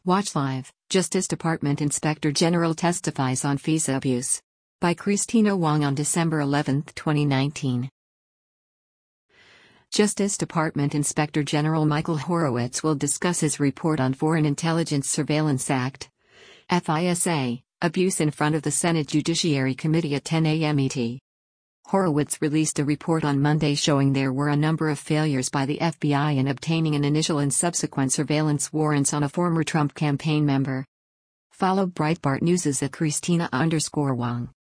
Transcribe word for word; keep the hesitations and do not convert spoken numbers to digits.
Watch Live, Justice Department Inspector General testifies on FISA abuse. By Christina Wong on December eleventh, twenty nineteen. Justice Department Inspector General Michael Horowitz will discuss his report on Foreign Intelligence Surveillance Act (FISA) abuse in front of the Senate Judiciary Committee at ten a m E T. Horowitz released a report on Monday showing there were a number of failures by the F B I in obtaining an initial and subsequent surveillance warrants on a former Trump campaign member. Follow Breitbart News at Christina underscore Wong.